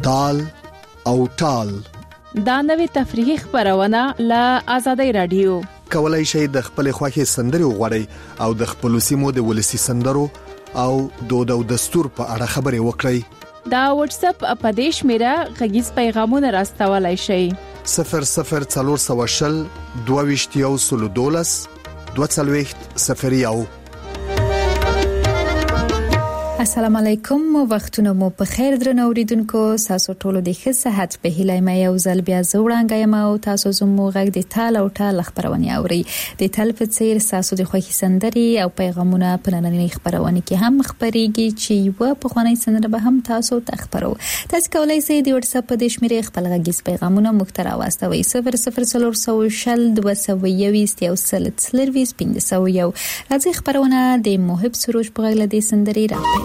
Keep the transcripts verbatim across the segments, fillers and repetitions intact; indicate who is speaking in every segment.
Speaker 1: تال او ټال.
Speaker 2: دا نوې تفریحي خبرونه له آزادۍ رادیو.
Speaker 1: کولای شئ د خپل خوښي سندري وغوړئ او د خپل سیمو د ولسی سندرو او دود او دستور په اړه خبرې وکړئ.
Speaker 2: دا واتس اپ اپدیش میرا غږیز پیغامونه راستولای شئ.
Speaker 1: صفر صفر څلور سوه شل دوه ویشت یو سلو دولس دوه څلوېښت صفر یو.
Speaker 3: السلام علیکم، وختونه مو په خیر درنو اوریدونکو. تاسو ټول د ښه صحت په هیله مې یو ځل بیا زوړانګه یم او تاسو زموږ غږ د تال او ټال خبرونه اوري. د تل په څیر تاسو د خوښي سندري او پیغامونه په نننۍ خبرونه کې هم خبريږي چې یو په خواني سندره به هم تاسو ته خبرو. تاسو کولای شئ د واتس اپ د شمیرې خپل غږیز پیغامونه مخترا واستوي صفر صفر څلور سوه شل دوه سوه یوویشت یو سل څلرویشت پنځه سوه یو. راځي خبرونه د محب سروج په غږ له سندري راځي.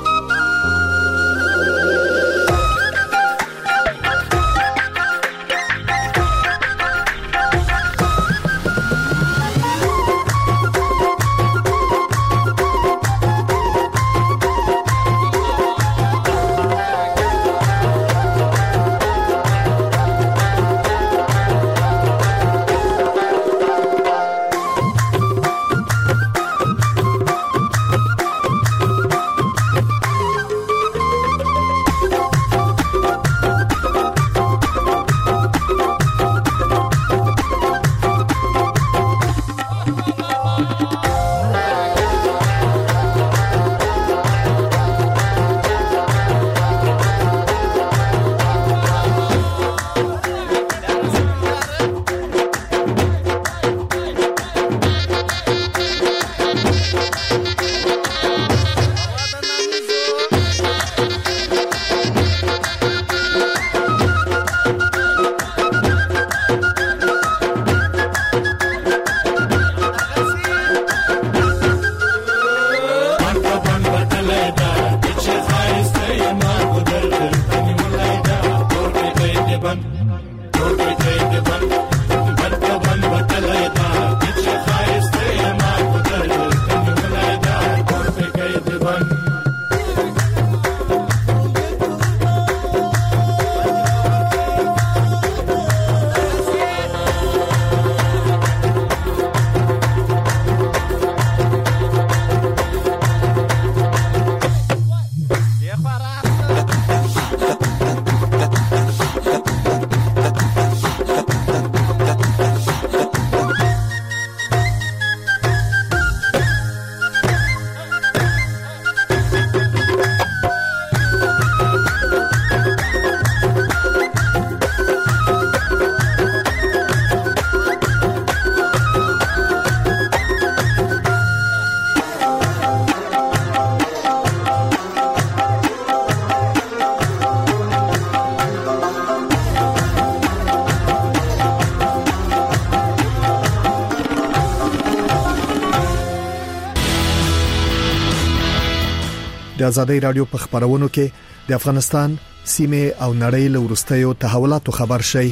Speaker 1: د آزادۍ رادیو په خبرونو کې د افغانستان سیمه او نړۍ له ورستیو تحولاتو خبر شي.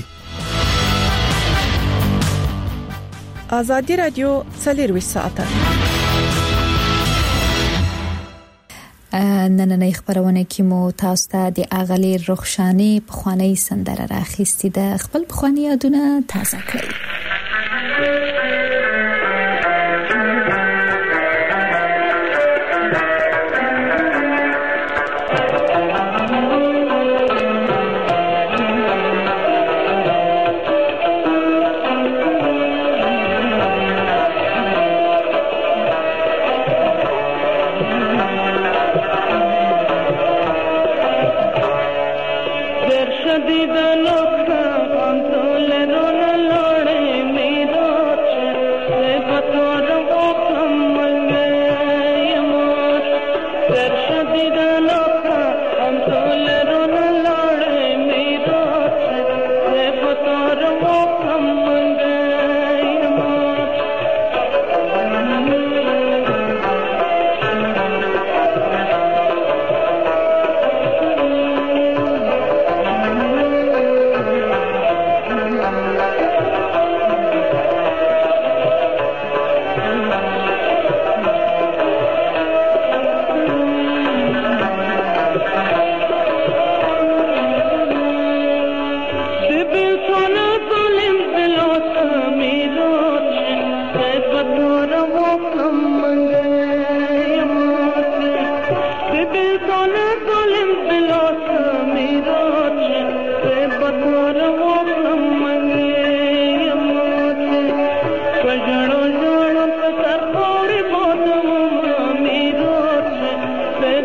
Speaker 2: آزادۍ رادیو څلور ساعته
Speaker 3: نننۍ خبرونه کې مو تاسو ته د اغلی رخشانی په خواني سندره راخېستې ده. خپل په خواني یادونه تازه کړئ.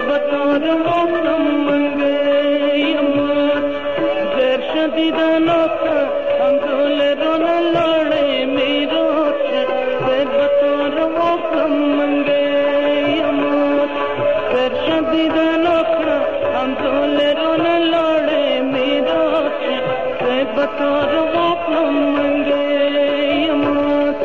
Speaker 4: بطور وقتم منگه امات زر شدیدن آخر هم دول رونا لڑے میرات زر بطور وقتم منگه امات زر شدیدن آخر هم دول رونا لڑے میرات زر بطور وقتم منگه امات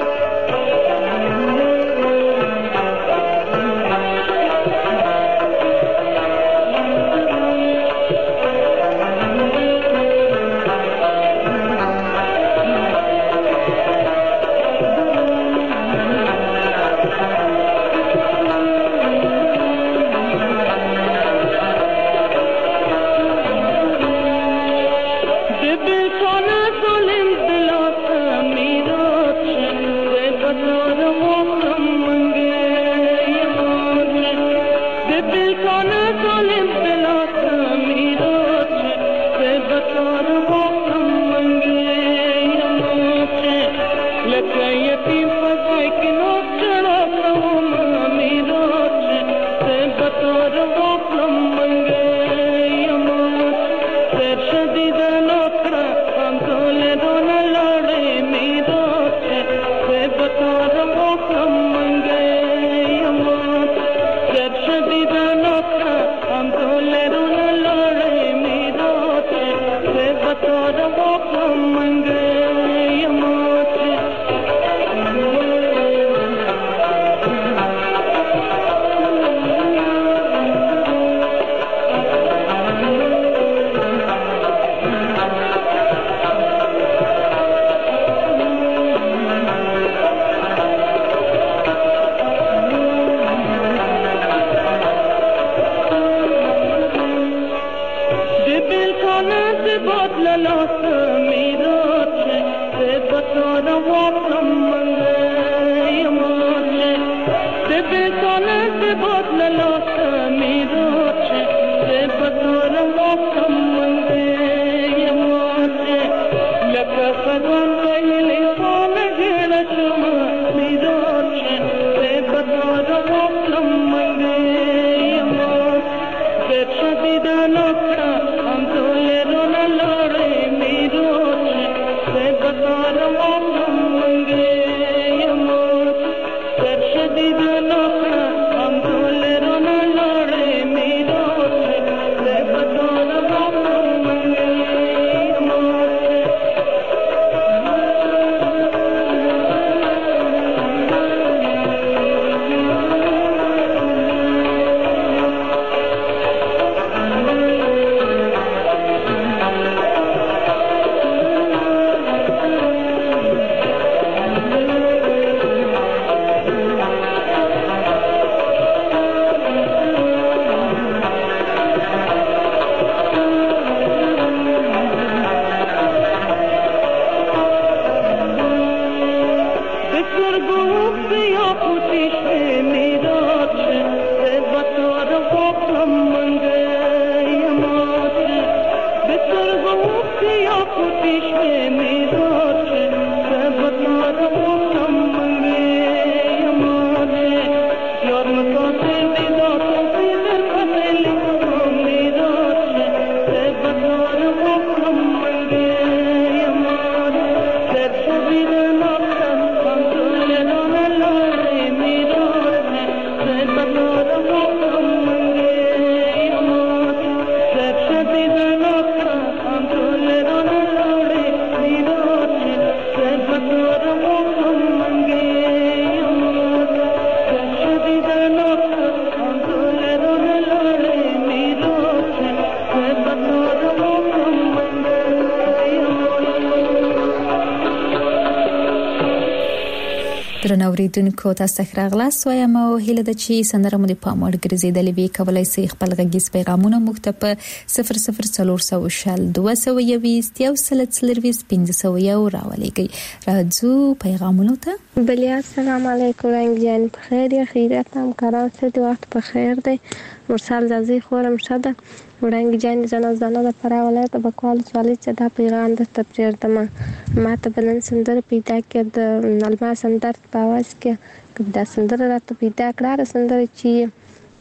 Speaker 3: درنوریدونکو تاسو ته راغلاست وایم او هیله د چی سندره مو د پاموړ ګرځیدلې وی کولای سي خپل غږیز پیغامونه مخته په صفر صفر څلور شل دوه سوه یویست یو سل څلرویست پنځه سوه یو راولېږئ. راځو پیغامونو ته.
Speaker 5: بله السلام علیکم رنگ جان بخیر یا خیریت هم کاران ست وقت بخیر دی مرسل زازی خورم شده رنگ جان زن از زنه د پرا ولایت په کال سوالي چې دا پیغام د تپریر دمه ما ته بلن سندر پیدا کې د نلما سندر په واس کې د سندر راته پیدا کړه سندر چې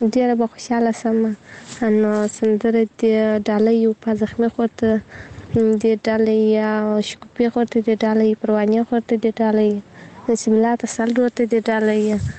Speaker 5: ډېره به خوشحاله سم. نو سندره د ډالۍ په زخمي خورته د ډالۍ شکوپې خورته د ډالۍ پروانې خورته د ډالۍ نسیم الله تسل ورته د ډالۍ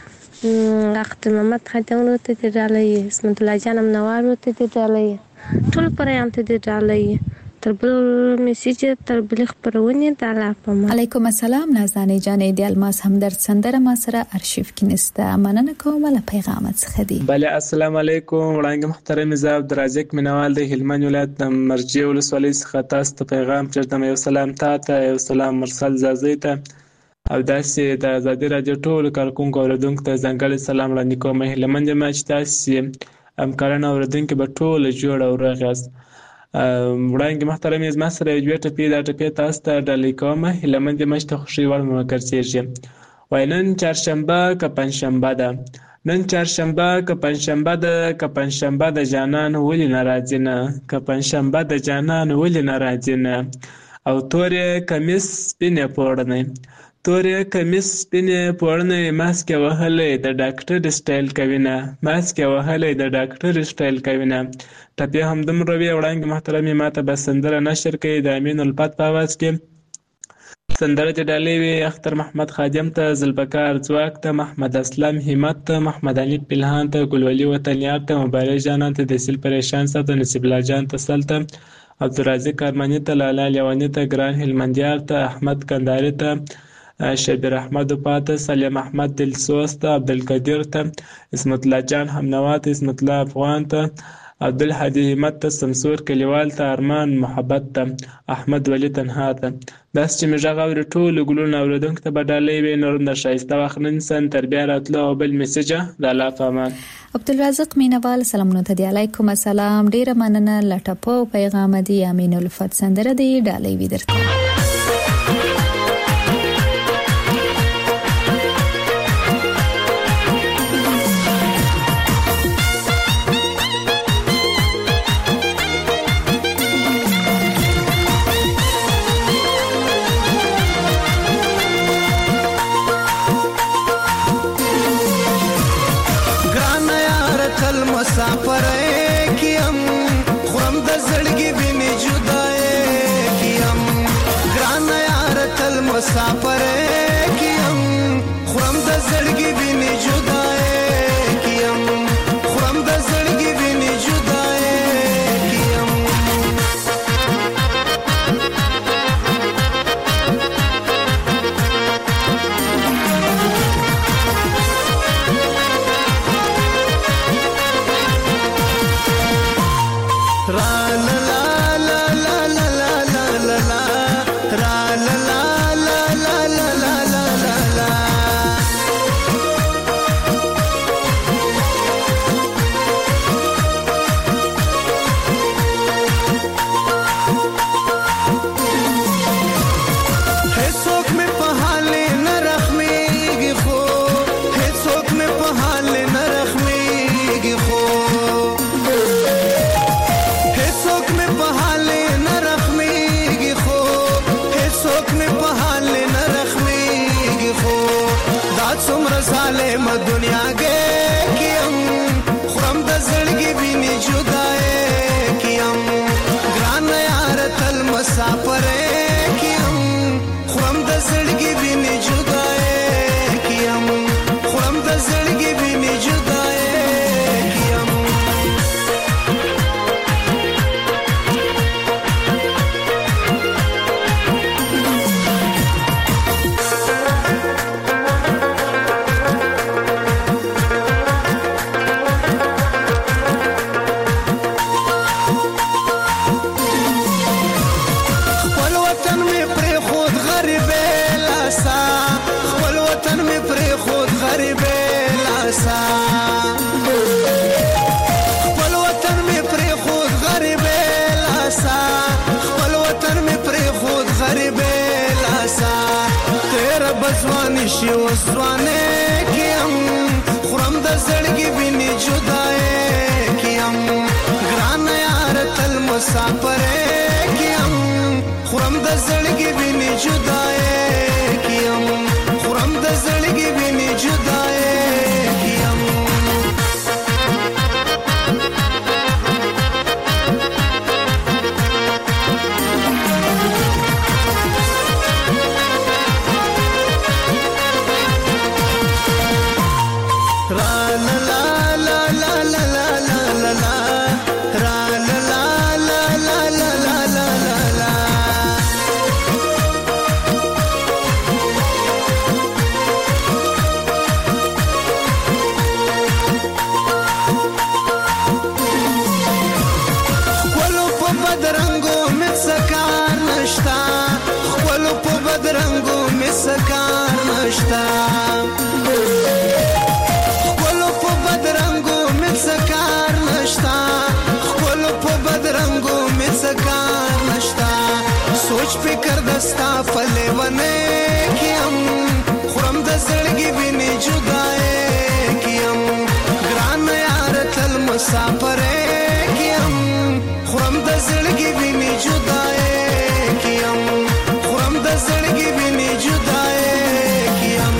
Speaker 5: وقت محمد خادم ورته د ډالۍ اسمت الله جان منوار ورته د ډالۍ ټول پرېام ته د ډالۍ تر بل میسیج تر بل خبرونه د الله په ما.
Speaker 3: علیکم السلام نازنین جانې د الماس همدرد سندره ما سره ارشیف کې نسته. مننه کوم له پیغامت څخه دی.
Speaker 6: بله السلام علیکم وړاندې محترم زاب درازک منوال د هلمند ولایت د مرجې ولسوالۍ څخه تاسو ته پیغام چرته یو سلام تاته یو سلام مرسل زازی ته او داسې د آزادي رادیو ټول کارکونکو اوریدونکو ته ځانګړی سلام وړاندې کوم. هلمند ما چې تاسو همکاران اوریدونکو به ټول جوړ او راغاست. وړاندې محترم زما سره یو ټپې دا ټپې تاسو ته ډالۍ کوم. هلمند ما چې خوشي وړ مو کرڅېږي وای نن چهارشنبه که پنځشنبه ده نن چهارشنبه که پنځشنبه ده که پنځشنبه د جانان ولې نه راځي نه که پنځشنبه د جانان ولې نه راځي نه او تورې کمیس سپینې پوړنۍ تورې کمیس سپینې پوړنۍ ماسک وهلی د ډاکټر سټایل کوي نه ماسک وهلی د ډاکټر سټایل کوي نه. ټپې همدومره وي. وړاندې محترمې ما ته به سندره نشر کوي د امین الفت په اواز کې. سندره چې ډالۍ وي اختر محمد خادم ته ذوالبقار ځواک ته محمد اسلم همت ته محمد علي پلهان ته ګلولي وطنیار ته مبارک جانان ته دسیل پریشان ساته نصیب الله جان ته سلته عبدالرازق ارمانی ته لالا لیوانی ته ګران هلمندیار ته احمد کنداري ته شبیر احمد پاته سلیم احمد دلسوز ته عبدالقدیر ته اسمت الله جان همنوا ته اسمت الله افغان ته عبدالحدی همت ته سمسور کلیوال ته ارمان محبت ته احمد ولی تنها ته. داس چې مې غږ اوري ټولو ګلونه اوریدونکو ته به ډالۍ وي. نور د ښایسته وخت نن سن تر بیا راتلو او بل میسیجه د الله په امان.
Speaker 3: عبدالرزاق مینوال سلامونه ته دی. علیکم السلام ډیره مننه لټپو پیغام دی امین الفت سندره دی ډالۍ وی درته.
Speaker 7: کار نشتا سوچ فکر دستا فلیونه کیم خورم د زړګي ویني جدای کیم ګران یار تل مسافر کیم خورم د زړګي ویني جدای کیم خورم د زړګي ویني جدای کیم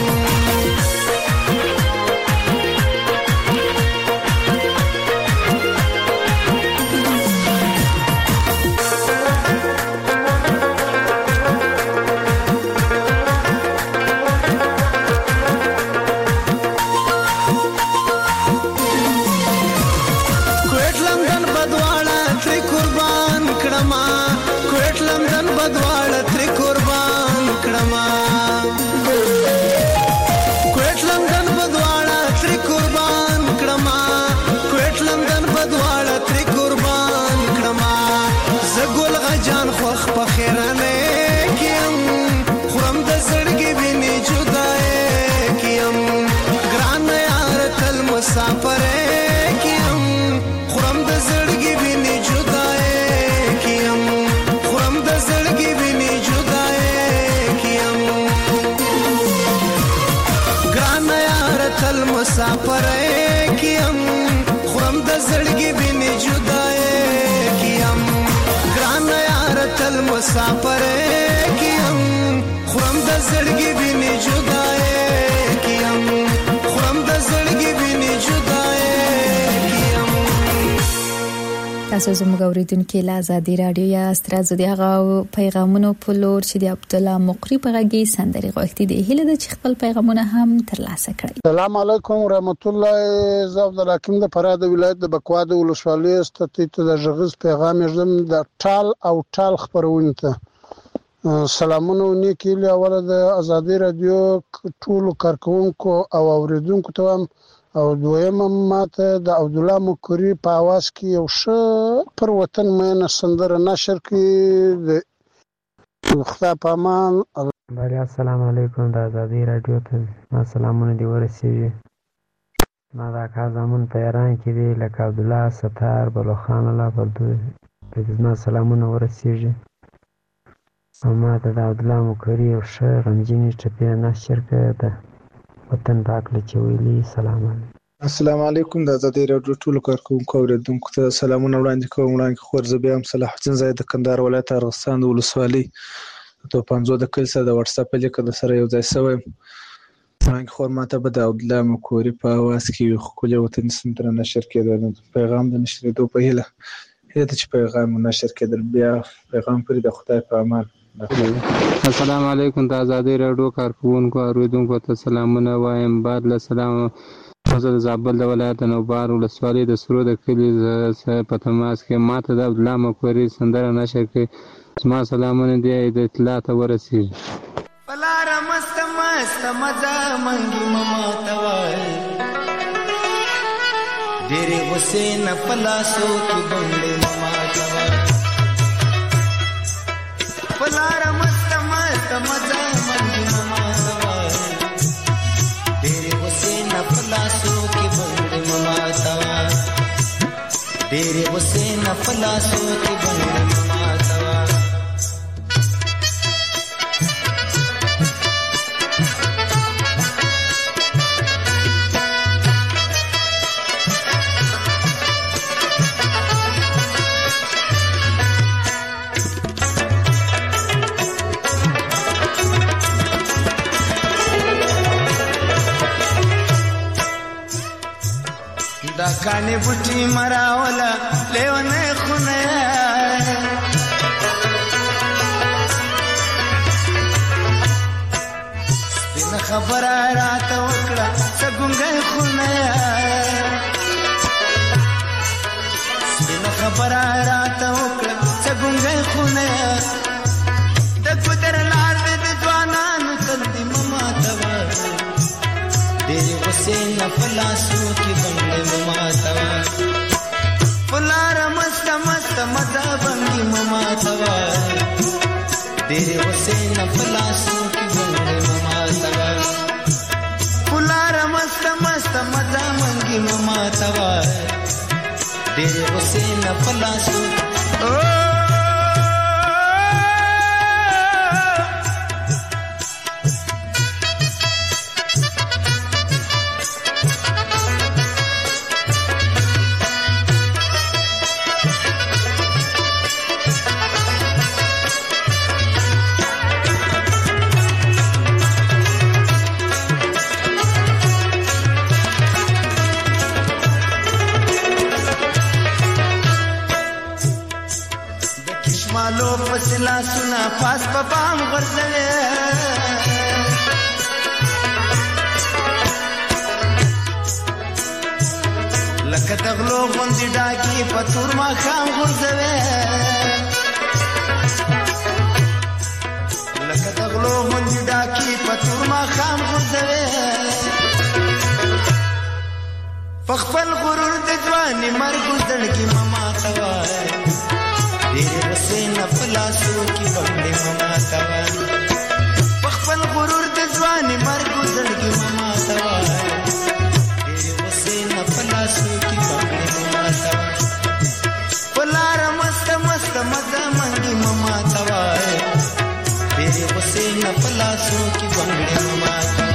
Speaker 7: مسافر کیم خورم د زړګي ویني جدای کیم ګران یار تل مسافر کیم خورم د زړګي ویني جدای کیم خورم د زړګي ویني جدای کیم.
Speaker 3: تاسو زموږ اوریدونکو له ازادي رادیو یا سترازو دی هغه پیغامونو په لور چې د عبد الله مقری په غږی سندري غوښتي دی هله د خپل پیغامونه هم ترلاسه کړئ.
Speaker 8: السلام علیکم ورحمت الله. زه عبد الحکیم د فراه د ولایت د بکوا د ولسوالۍ ستې د ژغز پیغام یې د ټال او ټال خبرونه ته سلامونه ونیکي له اوله د ازادي رادیو ټول کارکونکو او اوریدونکو ته او دویم ماته د عبد الله مقری په आवाज کې یو ش پر وطن مې سندره نشر کې د خدا پامان.
Speaker 9: بله السلام علیکم د ازادي رادیو ته ما سلامونه دی ورسیږي. ما دا کار زمون په ایران کې دی لکه عبد الله ستار بلوخان الله پردو د ما سلامونه ورسیږي. ما ته د عبد الله مقری یو ش غمجنې ټپې نشر کې ده وطن پاک له چويلي. سلام علیکم.
Speaker 10: السلام علیکم د ازادي رادیو ټول کارکونکو اوریدونکو ته سلامونه وړاندې کوم. وړاندې خور زبې هم صلاح الدین زید د کندهار ولایت ارغستان د ولسوالۍ ته پنځو د کل سره د واتس اپ لیک د سره یو ځای شوی. وړاندې خور ماته به د عبد الله مقری په आवाज کې خپل وطن سندره نشر کېده. پیغام د نشریدو په هیله هله چې پیغام نشر کېدل بیا پیغام پرې د خدای په امان.
Speaker 11: السلام علیکم د ازادي رادیو کارکونکو اوریدونکو ته سلامونه وایم. بعد له سلام زه د زابل د ولایت نوبار ولسوالۍ د سرو د کلي په تماس کې ماته د عبد الله مقری سندره نشر کې زما سلامونه دی د اطلاع ته ورسیږي.
Speaker 7: پلار مست مست مزه منګي مما توای ډېرې حسین پلاسو کې بنګړې مما توای پلار مست مست مزه منګي مما توای ډېرې حسین پلاسو کې بنګړې مما توای ډېرې حسین پلاسو کې بنګړې مما توای. دا کانی بوټي مراولا لیونه خونه سپین خبره راته وکړه څنګه خونه سپین خبره راته وکړه څنګه خونه د ګدر لار د ځوانانو تندې مما توا ډېر حسین پلاسو کې بنګړې مما توا پلار مست مست مزه بنګي مما توا ډېر حسین پلاسو کې بنګړې مما توا پلار مست مست مزه بنګي مما توا ډېر حسین پلاسو او فسلا سنا پاس په بام غرزوي لکه تغلو غوندې ډاګي په تور ماښام غورځوي لکه تغلو غوندې ډاګي په تور ماښام غورځوي په خپل غرور د ځواني مرګ زړګي مما ته وایي ډېرې غصې نه په لاسو کې بنګړې مما ته وایي په خپل غرور د ځواني مرګ زړګي مما ته وایي پلاسو کی بنگڑی مما توا پلارا مست مست مزا منگی مما توا تیرے حسین پلاسو کی بنگڑی مما توا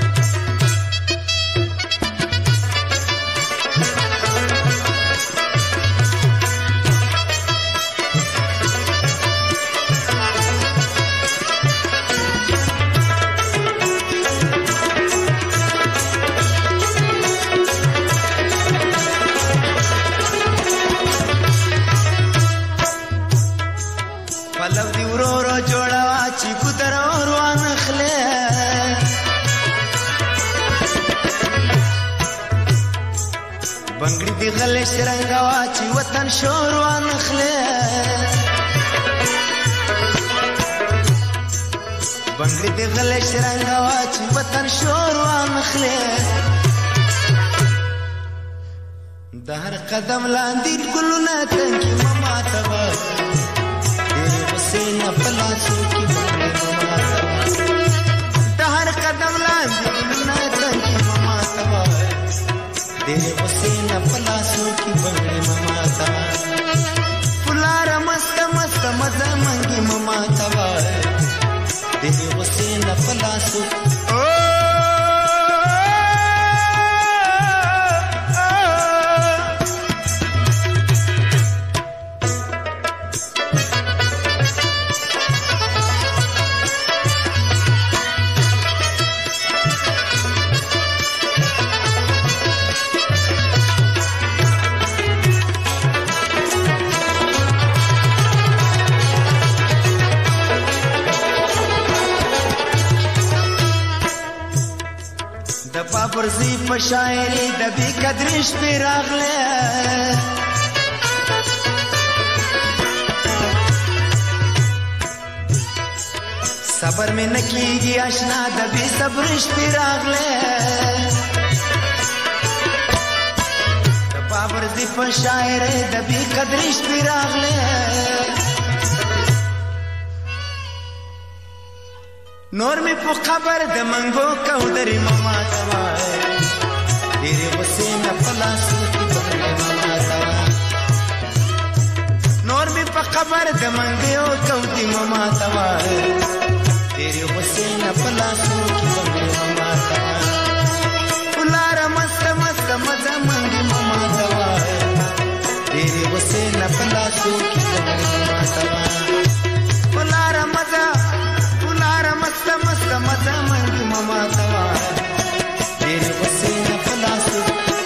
Speaker 7: غلش رنگوا چې وطن شور وانخله بنگړي د غلش رنگوا چې وطن شور وانخله د هر قدم لاندې ګلونه تنګي مما تبا ډېر حسین پلاسو کې بنگړي مما تبا د هر قدم لاندې ګلونه تنګي مما تبا ډېر حسین پلاسو کی بنگړي مما توا پلار مست مست مزه منګي مما توا ډېر حسین پلاسو پرزی په شاعری د بی قدرش په راغله صبر مې نکیږي آشنا د بی صبرش په راغله د پرزی په شاعری د بی قدرش په راغله نور می په خبر د منګو کو درې مما توا ډېرې غصې نه په لاسو کې بنګړې مما توا نور می په خبر د منګو کو دې مما توا ډېرې غصې نه په لاسو کې بنګړې مما توا ولار مست مست مزه منګي مما توا ډېرې غصې نه په لاسو کې بنګړې مما توا ولار مزه مست مست مزه منګي مما توا ډېر غصې نه په لاسو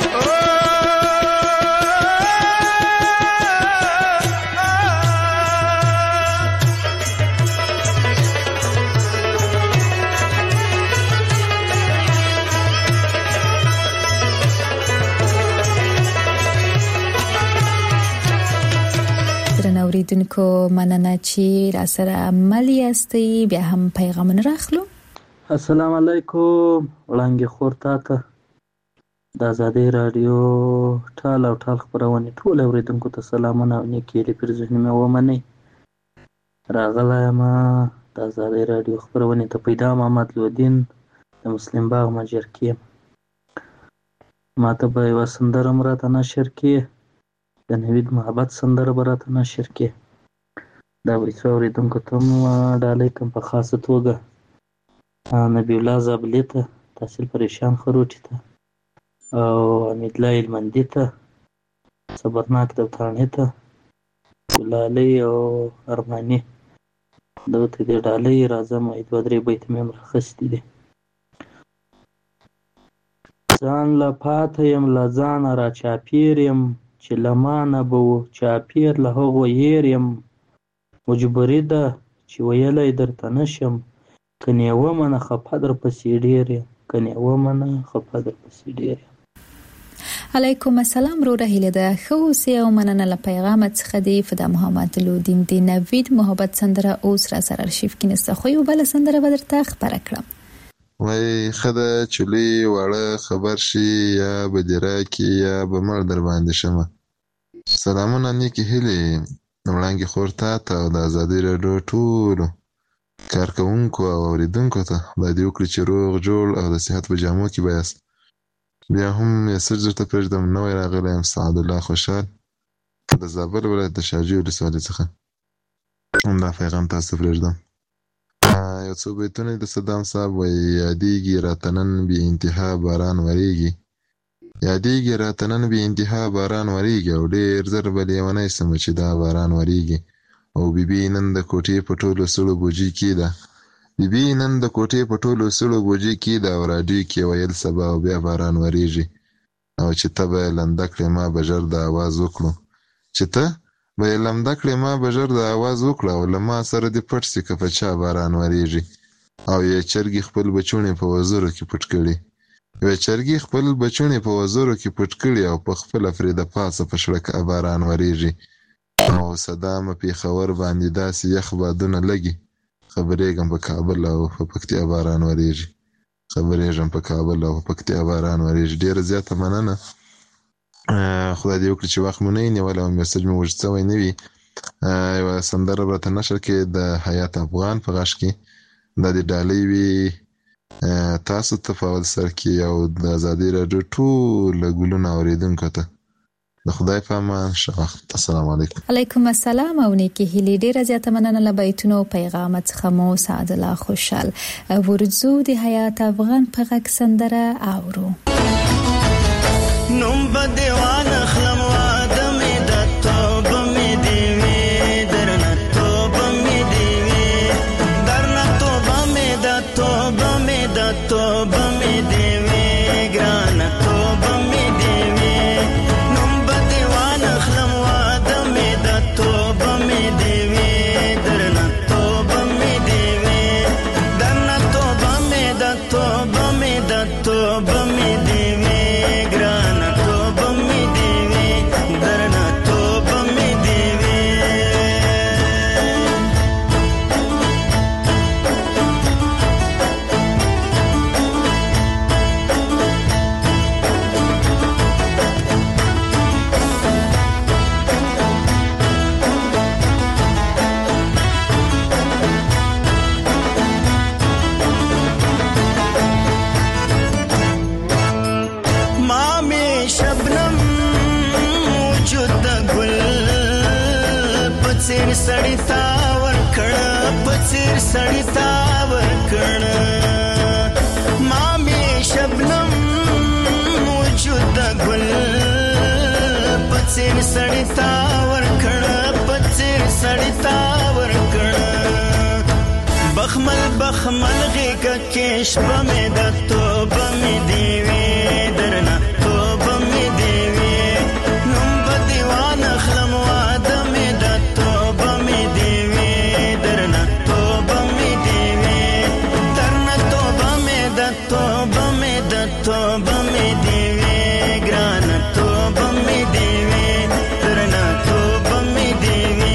Speaker 3: اوریدونکو مننه چې را سره عمل یاستئ بیا هم پیغامونه راخلو
Speaker 12: السلام علیکم وړاندې خورتا ته د آزادۍ رادیو ټال او ټال خبرونه ټول اوریدونکو ته سلامونه او نیکې لپاره پرځنی مې ومنئ راغلی ما د آزادۍ رادیو خبرونه ته پیدا محمد لودین د مسلم باغ مجر کې ما ته به یو سندره مراد نشر کې د نوید محبت سندره براته نشر کې دا ویڅ اوریدونکو ته ډالۍ کوم په خاصه توګه نبی الله زابلی ته تحصیل پریشان خروټي ته او امیدلا المندي ته صبرناک دوتانه ته ګلالي او ارماني دوته دې ډالۍ راځم اې دوه درې بیت مې مرخصتي دي ځان لا پاته يم لا ځان را چاپیر يم چې لمانه بو چاپیر له هغو ير يم مجبوري ده چې ویلی درته نشم، کنې ومنه خفه در پسې ډېر یم، کنې ومنه خفه در پسې ډېر یم.
Speaker 3: علیکم السلام رو هیله ده ښه اوسئ او مننه له پیغامت څخه دی. فدا محمد لودین د نوید محبت سندره اوس را سره ارشیف کې نسته، خو یو بله سندره به درته خپره کړم.
Speaker 13: وای ښه ده چې لوی واړه خبر شي، یا به دې راکړي یا به مړ در باندې شمه. سلامونه نیکې هیلې وړانګې خور تا ته او د ازادۍ راډیو ټولو کارکوونکو او اورېدونکو ته خدای دې وکړي چې روغ جوړ او د صحت په جامو کې به یاست. بیا هم میسج درته پرېږدم، نوی راغلی یم سعدالله خوشحال د زابل ولایت د شاجوی ولسوالۍ څخه. همدا پیغام تاسو ته پرېږدم. یو څو بیتونه د صدام صاحب وایي یادېږي راته نن بې انتها باران ورېږي، یادېږي راته نن بې انتها باران ورېږي، او ډېر زر به لیونی سمه چې دا باران ورېږي. او بیبي نن د کوټې په ټولو سړو بوجي کې ده، بیبي نن د کوټې په ټولو سړو بوجي کې ده، او راډیو کې ویل سبا او بیا باران ورېږي. او چې ته به یې لمده کړې ما به ژر د اواز وکړو، چې ته به یې لمده کړې ما به ژر د اواز وکړه، او له ما سره دې پټ سي که په چا باران ورېږي. او یې چرګې خپل بچوڼې په وزرو کې پټ کړي، یوې چرګې خپل بچوڼې په وزرو کې پټ کړي، او په خپله پرې د پاسه په شړکه باران ورېږي. او صدامه پېښور باندې داسې یخ بادونه لګي، خبرېږم په کابل او په پکتیا باران ورېږي، خبرېږم په کابل او په پکتیا باران ورېږي. ډېره زیاته مننه، خدای دې وکړي چې وخت مو نه وي نیولی او میسج مو اوږد شوی نه وي. یوه سندره به راته نشر کړې د حیات افغان په غږ کې، دا د ډالۍ وي تاسو ته په اول سر کې او د ازادۍ راډیو ټوله ګلونه اورېدونکو ته. د خدای په امان، ښه وخت. السلام علیکم.
Speaker 3: علیکم السلام او نیکې هیلې. ډېره زیاته مننه له بیتونو او پیغامت څخه مو سعدالله خوشحال. ورځو د حیات افغان په غږ سندره اورو.
Speaker 7: نوم به دیوان اخلم واده مې د توبه مې دې وي، درنه توبه مې دې وي، درنه توبه مې د توبه مې د توبه مې دې وي، ګرانه توبه مې دې وي. نوم به دیوان اخلم واده مې د توبه مې دې وي، درنه توبه مې دې وي، درنه توبه مې د توبه مې د توبه مې دې وي، ګرانه توبه مې دې وي، درنه توبه مې دې وي. پڅیر سړی تا ورکړه، پڅیر سړی تا ورکړه، ما می شبنم وجود د ګل، پڅیر سړی تا ورکړه، پڅیر سړی تا ورکړه، بخمل بخمل غېږه کې شپه مې د توبه مې دې وي، درنه توبه مې دې وي. نوم به دیوان اخلم واده مې د توبه مې دې وي، درنه توبه مې دې وي، درنه توبه مې د توبه مې د توبه مې دې وي، ګرانه توبه مې دې وي، درنه توبه مې دې وي.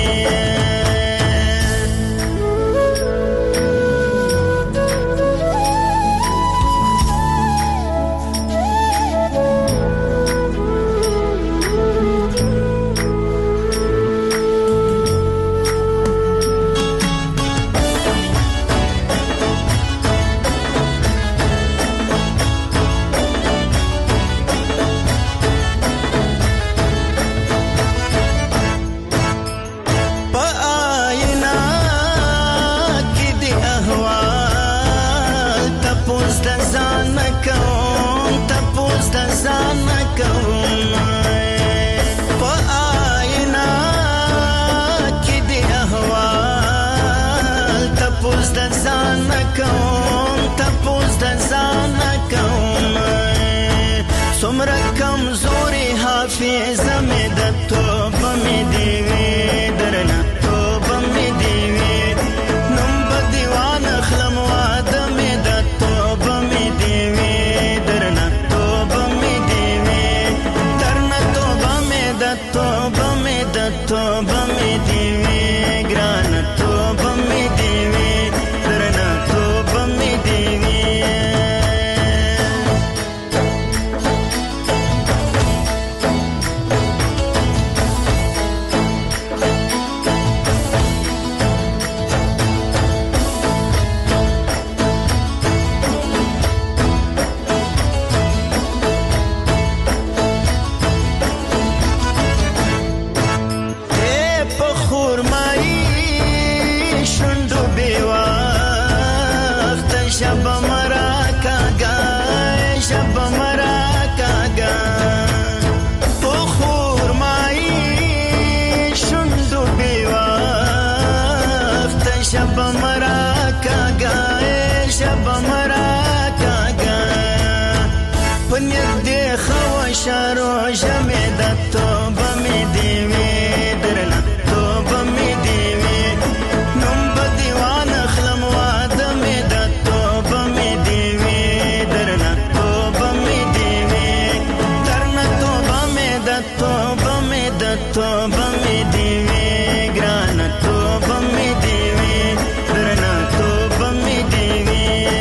Speaker 7: توبه مې دې وي ګرانه توبه مې دې وي درنه توبه مې دې وي شارو جمع د توبه مې دې وي درنه توبه مې دې وي نوم به دیوان اخلم واده مې د توبه مې دې وي درنه توبه مې دې وي درنه توبه مې د توبه مې د توبه مې دې وي ګرانه توبه مې دې وي درنه توبه مې دې وي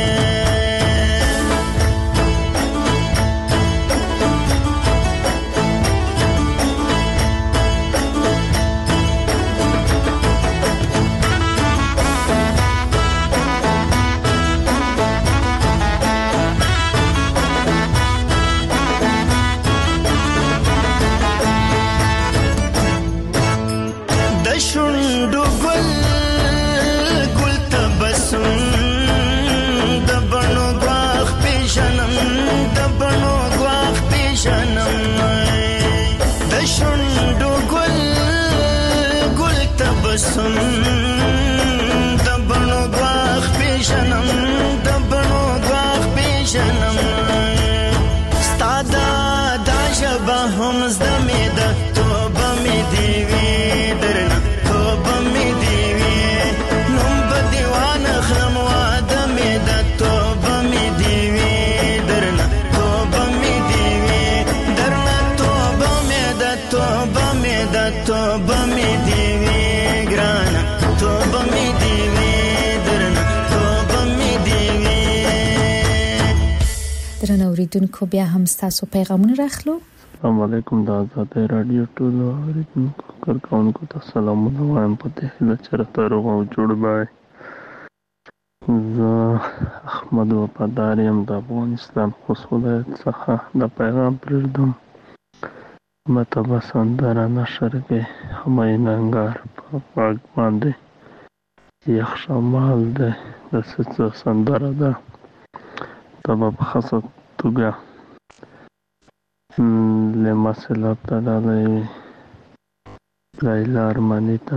Speaker 7: شونډو ګل ګل تبسم د بڼو ګواښ پیژنم د بڼو ګواښ پیژنم د شونډو ګل ګل تبسم د بڼو ګواښ پیژنم د بڼو ګواښ پیژنم ستا دا ژبه هم زده مې ده توبه مې دې وي درنه توبه مې دې وي نوم به دیوان اخلم واده مې ده توبه مې دې وي درنه توبه مې دې وي درنه توبه مې ده توبه مې ده توبه مې دې وي ګرانه توبه مې دې وي درنه توبه مې دې وي
Speaker 3: درنه اوریدونکو بیا هم ستاسو پیغامونه راخلو.
Speaker 14: السلام علیکم د آزادۍ رادیو ټولو اوریدونکو کارکوونکو ته سلامونه وایم په دې هیله چې راته روغ او جوړ به زه احمد وفادار یم د افغانستان خوست ولایت څخه دا پیغام پرېږدم مته به سندره نشر کې همایون انګار په غږ باندې یخ شمال دی د څه سندره ده دا به په خاصه توګه لمسلاب ته ډالۍ وي لیلا ارماني ته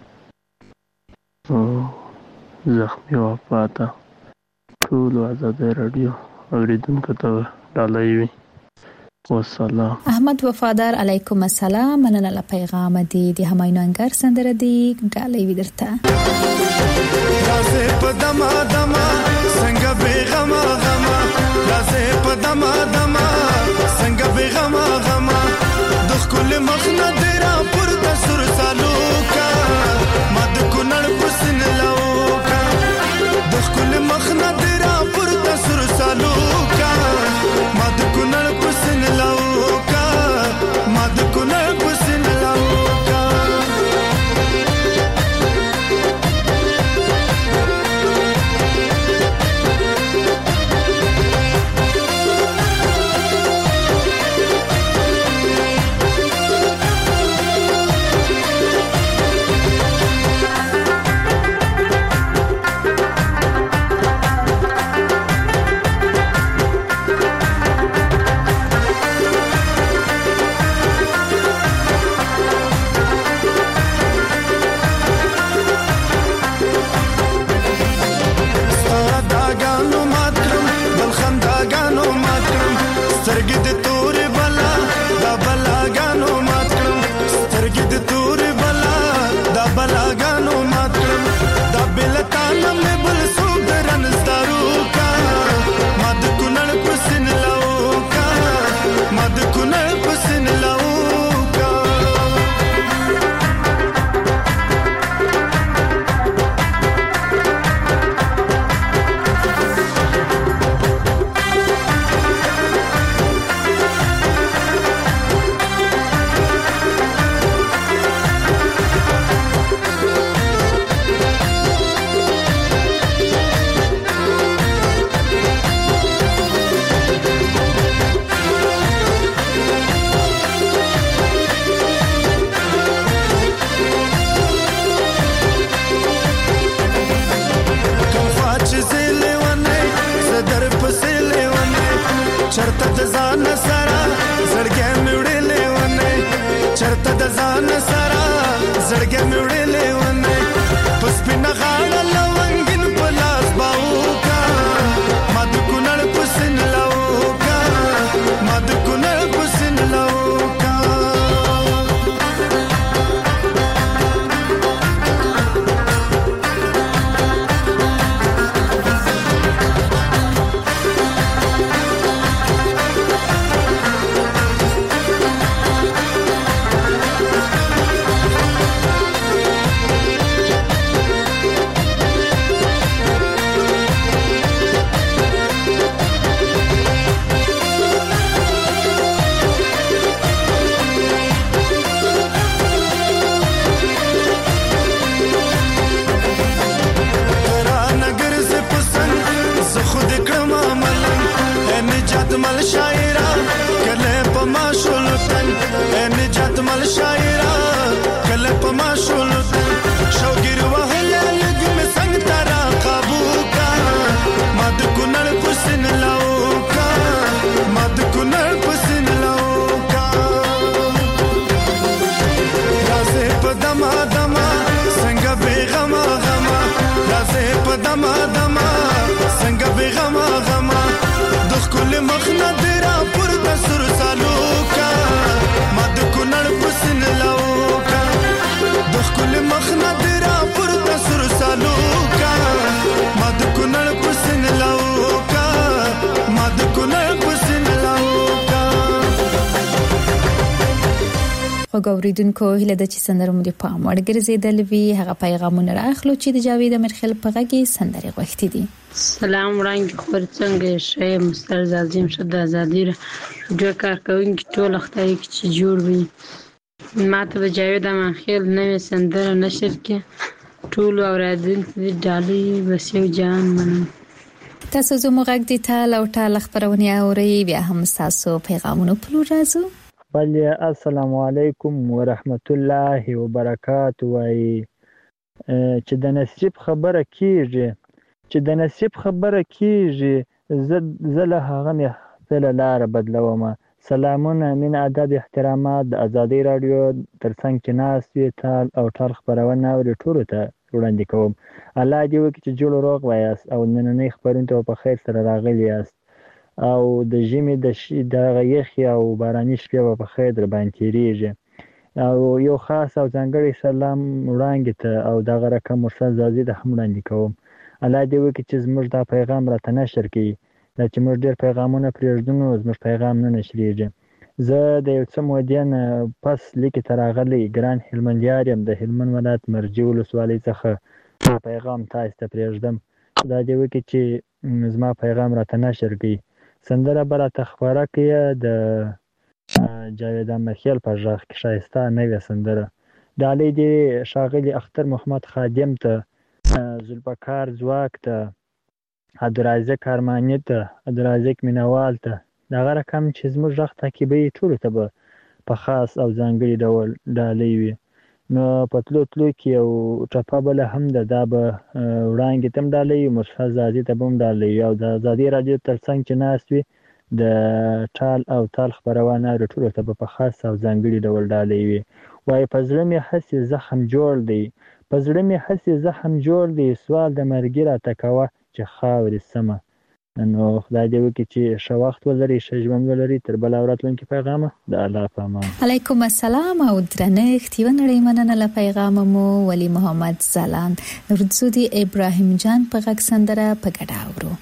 Speaker 14: زخمي وفا ته ټولو آزادۍ راډیو اوریدونکو ته ډالۍ وي والسلام.
Speaker 3: احمد وفادار علیکم السلام مننه له پیغام دی د همایون انګار سندره دی ډالۍ وي درته
Speaker 15: رازه په دما دما څنګه بیغما غما رازه په دما دما څنګه بیغما غما د خپل مخ نه درا پر د سر سالو کا مد کونړ پسن لاوکا د خپل مخ نه درا پر د سر سالو کا مد کونړ پسن لاوکا مد کونړ پسن لاوکا
Speaker 3: زموږ اوریدونکو هیله ده چې سندره مو د پام وړ ګرځیدل وي. هغه پیغامونه راخلو چې د جاوید امرخیل په غږ کې سندره غوښتي دي.
Speaker 16: سلام وړاندې خبر څنګه شې مستر عظیم شد آزادی د کارکونکو ټول خدای چې جوړ وي. ماته د جاوید امرخیل نوې سندره نشر کې ټول اوریدونکو د ډالۍ وسیو جان منم.
Speaker 3: تاسو زموږ غږ د ټال او ټال خبرونه اوري. بیا هم تاسو پیغامونه پلو راځو.
Speaker 17: بله السلام علیکم ورحمت الله وبرکاته. وای چې د نصیب خبره کیږي چې د نصیب خبره کیږي زه له هغه نه فل لار بدلوم. سلامونه من ادب احترامات د ازادي رادیو ترڅنګ چې ناس وی ټال او ټال خبرونه اوري ټول ته وړاندې کوم. الله دې وکړي چې جوړ روغ وایاست او نننۍ خبرونه ته په خیر سره راغلي یاست او د ژمي د د یخي او باراني شپې په خیر در باندې تیریږي. او یو خاص او ځانګړی سلام وړاندې ته او دغه رقم مرسل زازي د هم وړاندې کوم. الله دې وکړي چې زموږ دا پیغام راته نشر کړي. دا چې موږ ډېر پیغامونه پرېږدو نو زموږ پیغام نه نشریږي. زه د یو څه مودې نه پس لیکې ته راغلی ګران هلمندیار یم. د هلمند ولایت مرجې ولسوالۍ څخه پیغام تاسو ته پرېږدم. دا دې وکړي چې زما پیغام راته نشر کړي. سندره به راته خپاره کړي د جاوید امرخیل په غږ کې ښایسته نوې سندره. ډالۍ دې ښاغلي اختر محمد خادم ته، ذوالفقار ځواک ته، عبدالرازق ارماني ته، عبدالرازق مینوال ته. دغه رقم چې زموږ غږ تعقیبوي ټولو ته به په خاص او ځانګړي ډول ډالۍ وي. نو په تلو تلو کې یو ټپه بله هم ده، دا به وړانګې ته هم ډالۍ وي، مرسل زازي ته به هم ډالۍ وي او د ازادي راډیو تر څنګ چې ناست وي د ټال او تال خپرونه اوري ټولو ته به په خاص او ځانګړي ډول ډالۍ وي. وایي په زړه مې هسې زخم جوړ دی، په زړه مې هسې زخم جوړ دی، سوال د مرګي راته کوه چې خاورې سمه. نو خدای دې وکړي چې ښه وخت ولري، ښه ژوند ولري. تر بله او راتلونکي پیغامه د الله په امان.
Speaker 3: علیکم السلام او درنښت. یوه نړۍ مننه له پیغامه مو ولی محمد ځلاند ورځو د ابراهیم جان په غږ سندره په ګډه اورو.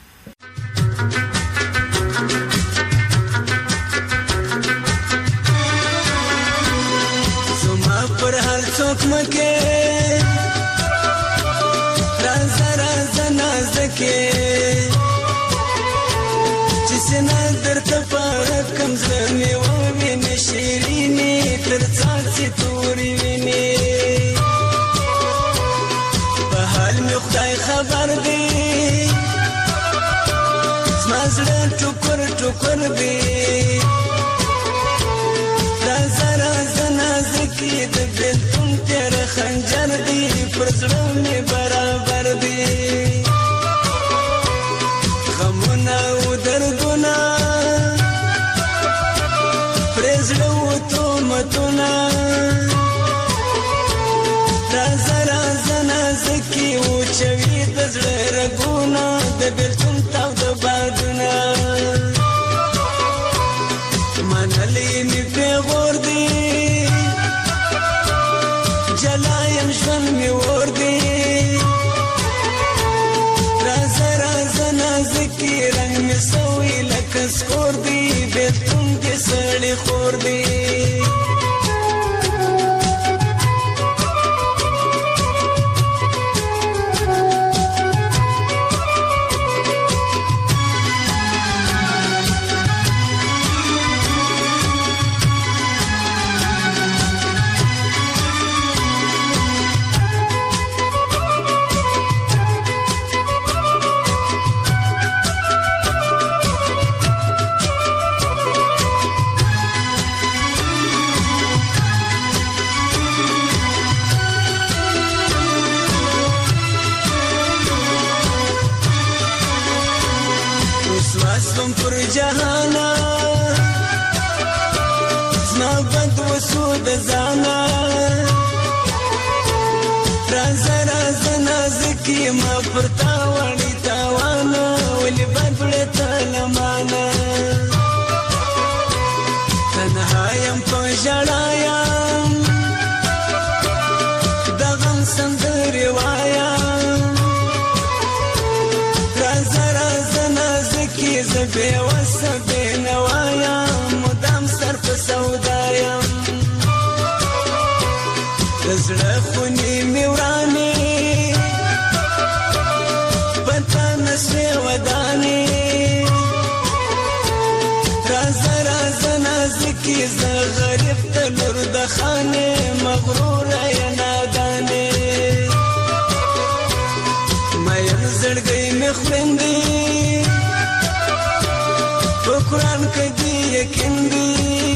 Speaker 18: زما پر هر څوک مکه راز راز نازکه سنا درته پاره کم زمي و ویني شیرینی تر څاڅي توري ویني په حال می خدای خبر دی زما زړه ټوکر ټوکر دی راز راز نازکي د بلتون تر خنجر دی پر زړه می برابر دی غمونه او دردونه پرزړه و تومتونه راز راز نازکي و چوي د زړه رګونه د بلتون تاو د بادونه منلې مې پیغور دی جلایم ژوند مې ور دی راز راز نازکي رنگ می سوی لکه سکور دی بیتون دی سړی خور دی وسوم پر جهانا زما بد وسو د زانا راز راز نازکي ما پرتا وړي تاوانا ولي بدړه تلمانا تنهایم په ژړایم د غم سندري وایم راز راز نازکي زبې وسبې نوایم مدام سر په سودایم خونی میورانی پتا نسوی ودانی رازا رازا نازکی زا غریب تلور دخانی مغرور یا نادانی مایر زڑگئی می خوندی قرآن کدی یقین دی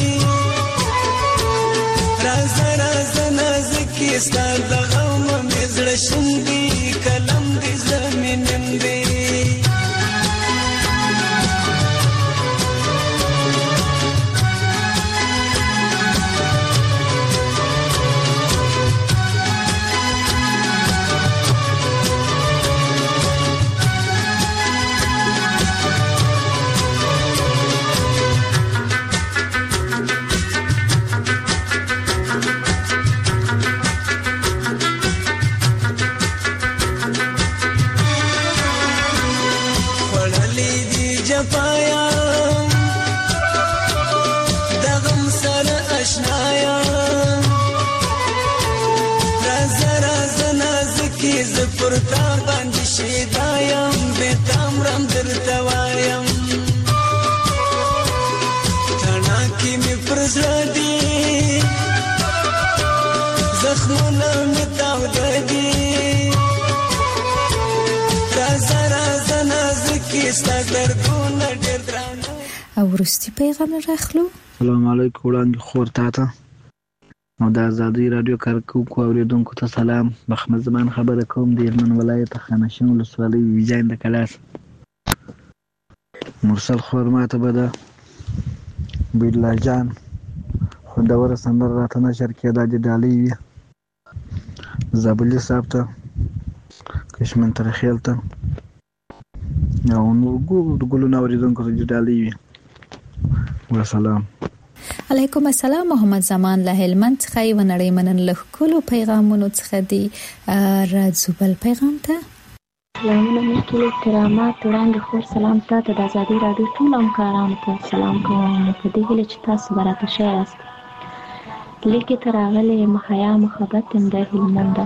Speaker 18: رازا رازا نازکی ستا دغم مزر شندی کلم دی زمینم دی جفایا دغم سر اشنایا رازا رازا نازکی زپرتا باندې شیدایم بیتام رم درتوایم تناکی می پرزړه دی زخمونه می تاوده دی رازا رازا نازکی ستا دردونه ډېر درانه.
Speaker 3: او وروستي پیغام راخلو.
Speaker 10: سلام علیکم وړاندې خور تا ته او د ازادۍ راډیو کارکوونکو اورېدونکو ته سلام. محمد زمان خبره کوم د هلمند ولایت خانشین ولسوالۍ ویجاین د کلاس. مرسل خور ماته به د بیدلا جان خوندوره سندره راته نشر کېده د ډالۍ وي. زابلي صاحب ته کشمن ترخیل ته او نور ګلونه اورېدونکو ته د ډالۍ وي. وسلام.
Speaker 3: علیکم السلام. محمد زمان له هلمند څخه یو نړۍ منن له کولو پیغامونو څخه دی راځو بل پیغام ته.
Speaker 19: سلامونه مکل کرامات وړاندې خور سلام تاسو د ازادي رادیو ټول همکارانو ته سلام کوم په دې هیله چې تاسو برابر ښه یاست. لیکي تر راغلي محیا محبت د هلمند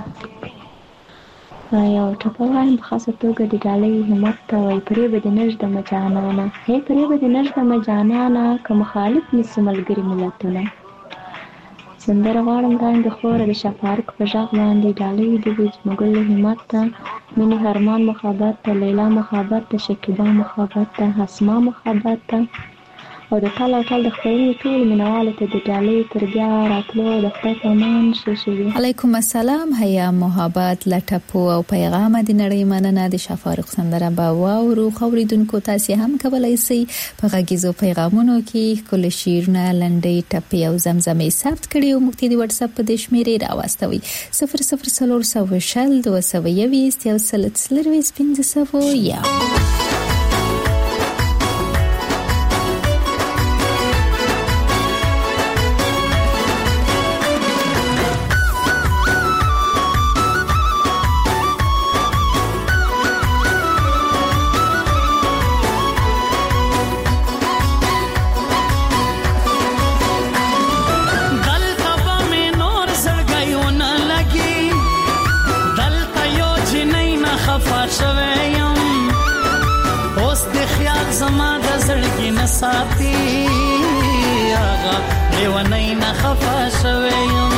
Speaker 19: یو ټپه وایم په خاصه توګه د ډالۍ همت ته وایي پرې به د نژده مجانانه هی پرې به د نژده مجانانه که مخالف نیسي ملګري ملتونه. سندره غواړم وړاندې خوره د شفارق په غږ باندې ډالۍ د بجمګل همت ته مینې هرمان محبت ته لیلا محبت ته شکیبا محبت ته اسما محبت ته او د ټال او ټال د خپلې ټول مینوالو ته د ډالۍ تر بیا راتلو د خدای په امان شه شوي.
Speaker 3: علیکم السلام. حیا محبت لټپو او پیغام د نړۍ مننه د شفارق سندره به واورو. خوریدونکو تاسو هم کولای شئ په غږیزو پیغامونو کې کول شیرونه لنډۍ ټپې او زمزمې ثبت کړئ او موږ ته د واتس اپ په د شمیرې راوستوي صفر صفر صفر صفر شل دوه سوه یویشت یو سل څلرویشت پنځه سوه یا
Speaker 18: ساتي آغا لیونی نخفا شویم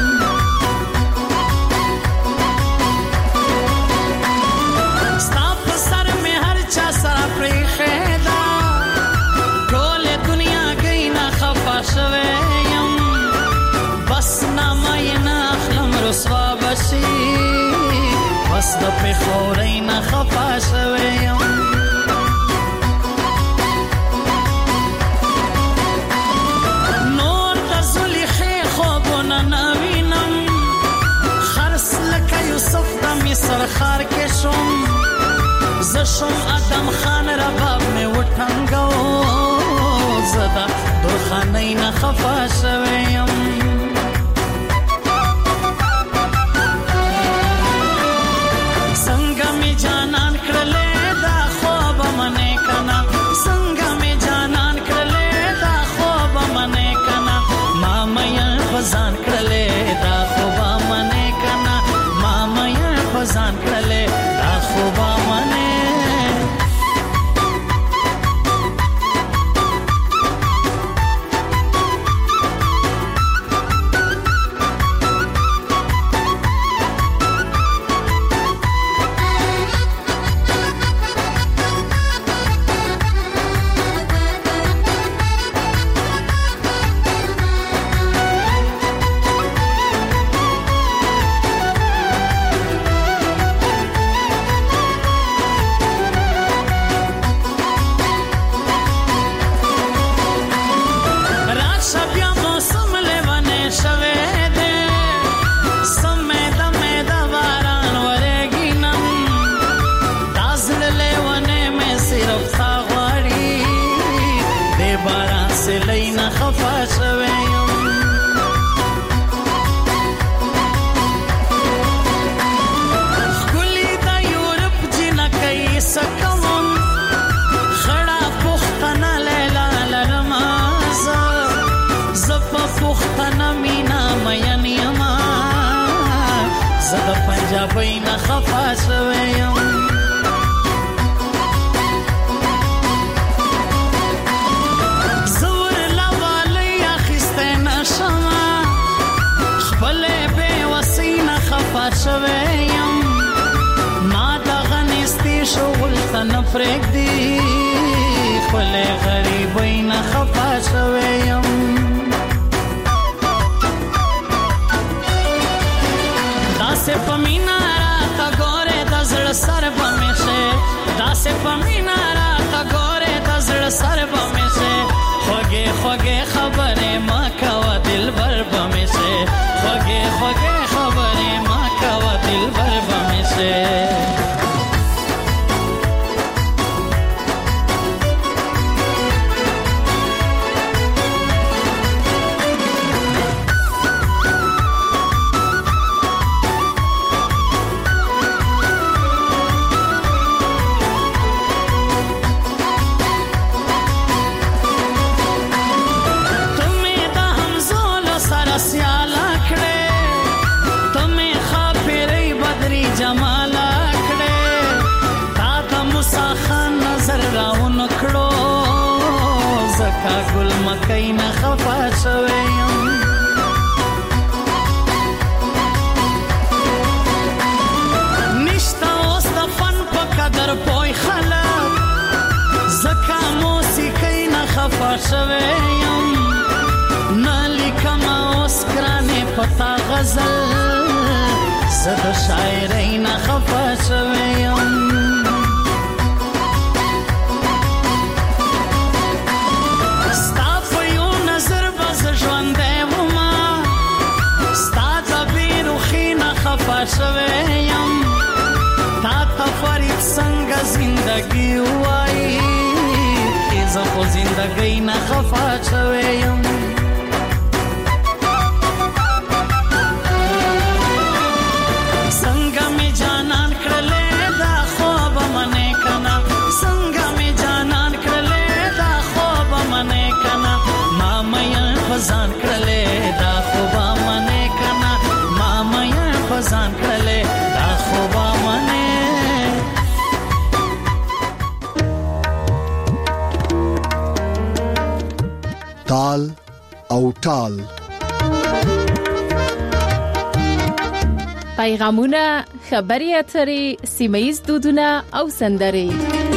Speaker 18: ستا په سر می هر چا سره پریخی دا ټول دنیا گئی نخفا شویم بس نامه نه اخلم رسوا بشي بس د پخوری نخفا شویم سرخار کې شوم زشم ادم خان رباب می وټنګو زدا درخانه نه خفا شویم څنګه می جانان کړلې دا خوب منې کنا څنګه می جانان کړلې دا خوب منې کنا ما مې خزان کړلې دا خوب منې کنا زه د پنجابۍ نه خفه شوی یم زه ورله والۍ اخیستی نه شمه خپلې بېوسۍ نه خفه شوی یم ما دغه نیستي شغل ته نه پرېږدي خپلې غریبۍ نه خفه شوی یم داسې په مینه راته ګورې د زړه سر به مې شې داسې په مینه راته ګورې د زړه سر به مې شې خوږې خوږې خبرې ما کوه دلبر به مې شې خوږې خوږې خبرې ما کوه دلبر به مې شې ګل مکۍ نه خفه شوی یم نشته اوس د فن په قدر پوی خلک ځکه موسیقۍ نه خفه شوی یم نه لیکمه اوس ګرانې په تا غزل زه د شاعرۍ نه خفه شوی یم شوی یم تا ته فرید څنګه زندګي وایي زه خو زندګۍ نه خفه شوی یم څنګه مې جانان کړلې دا خوب منې کنه څنګه مې جانان کړلې دا خوب منې کنه ما مې فزان کړلې دا خوب منې کنه ما مې فزان کړلې دا خوب منې
Speaker 1: تال او ټال
Speaker 2: پیغامونه خبري اترې سیمایي دودونه او سندرې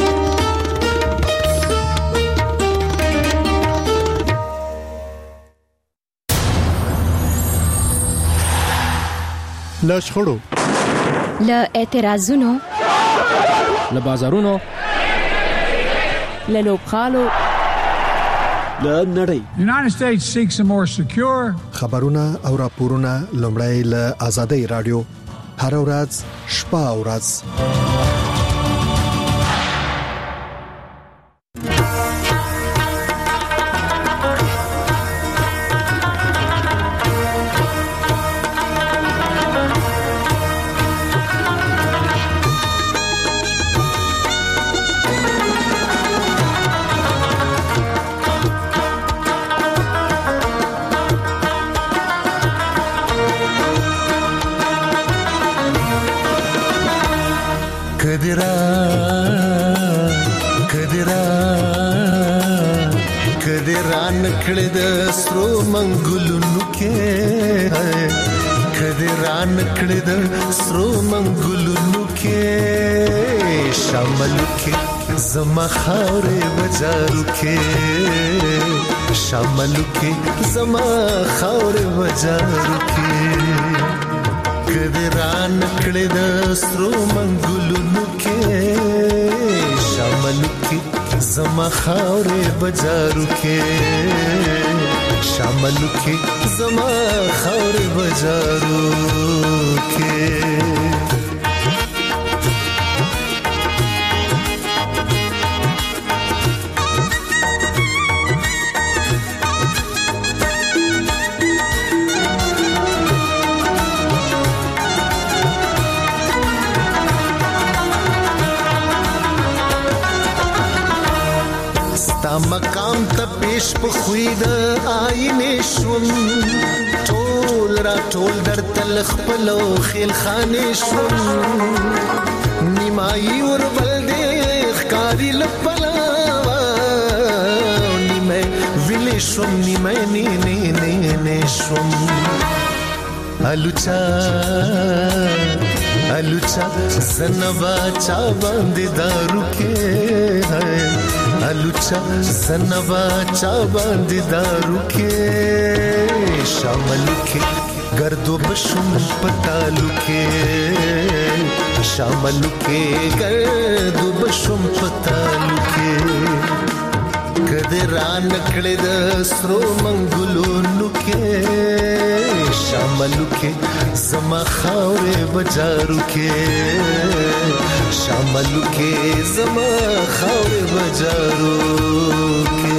Speaker 1: له شخړو
Speaker 3: له اعتراضونو
Speaker 20: له بازارونو
Speaker 2: له لوبخالو
Speaker 20: له نړۍ
Speaker 21: United States seeks a more secure
Speaker 1: خبرونه او راپورونه لومړی له آزادۍ رادیو هر ورځ شپه او ورځ
Speaker 18: کدرا کدرا کدرا نکړه د سترو منګلونو کې کدرا نکړه د سترو منګلونو کې شامل کې زما خاورې بازارو کې شامل کې زما خاورې بازارو کې کدرا نکړه د سترو منګلونو کې شامل کې زما خاورې بازارو کې شامل کې زما خاورې بازارو کې مقام ته پیش په خوید آینه شوم ټول
Speaker 7: ټول را ټول درته لخپلو خیل خانې شوم نیمایي وربل دې ښکاري لپلاوه نیمه ویلې شوم نیمه نې نې نې نې شوم الوچا الوچا زنبا چا باندې دارو کې الوچا زنبا چا باندې دارو کې شاملو کې گردو بشم پتالو کې شاملو کې گردو بشم پتالو کې کده ران کړه د سرو منګلونو کې شاملو کې زما خاورې بجارو کې شاملو کې زما خاورې بجارو کې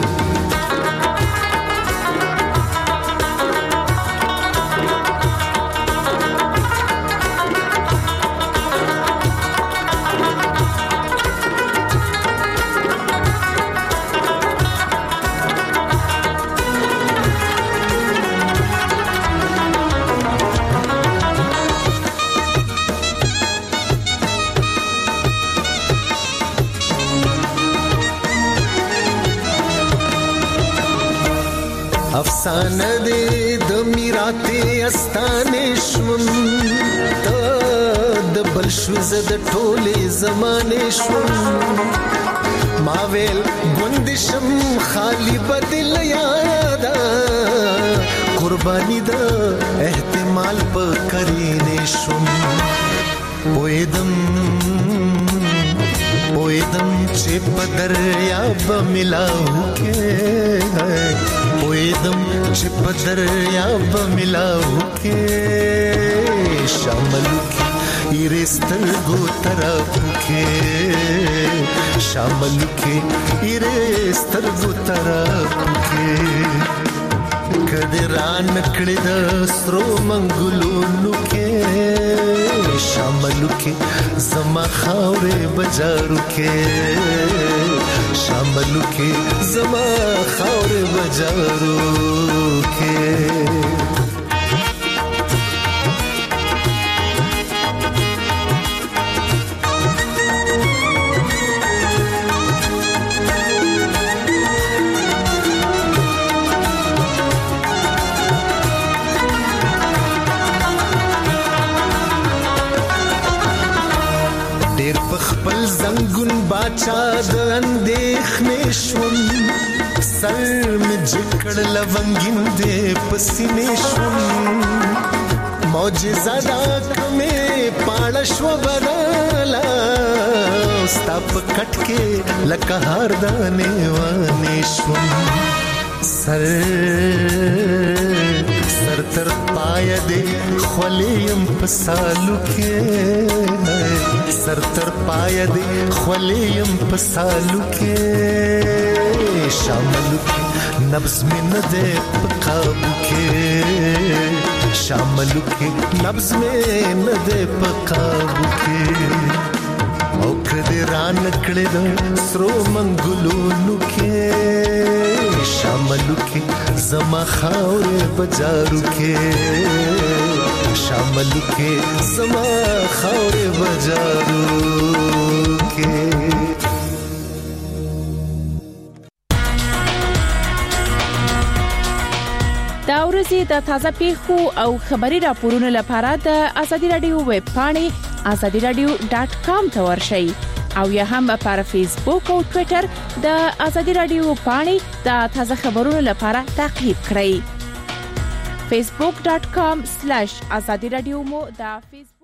Speaker 7: افسانه دې د میراته استانې شوم ته د بل شوز د ټولې زمانې شوم ما ویل ګوندشم خالی بدل یادا قرباني د احتمال په کرینې شوم پویدم پویدم چې په دریاب ملاو کې پویدم چې په دریاب ملاو کې شاملو کې ایرستر گو طرف کې شاملو کې ایرستر گو طرف کې کده ران کړه د سرو منګلونو کې شاملو کې زما خاورې بجارو کې شاملو کې زما خاورې بجارو کې خپل زنګون باچا د اندېښنې شوم سر مې جکړ لونګین دې پسینې شوم معجزه دا کمې پاړه شو بدلا ستا په کټ کې لکه هار دانې وانې شوم سر سر تر پای دې خولیم په سالو کې سر تر پای دې خولیم په سالو کې شاملو کې نبض مې نه دې په قابو کې شاملو کې نبض مې نه دې په قابو کې او کدی ران کړه د سرو منګلونو کې شاملو کې زما خاورې بجارو کې شاملو کې زما خاورې بجارو کې
Speaker 2: دا ورځې د تازه پیښو او خبري راپورونو لپاره د ازادي رادیو ویب پاڼې ازادي رادیو ډاټ کام ته ورشئ او یا هم پر فیسبوک او ټوئیټر د ازادي رادیو پاڼې د تازه خبرونو لپاره تعقیب کړئ facebook dot com slash azadi radio mo da Facebook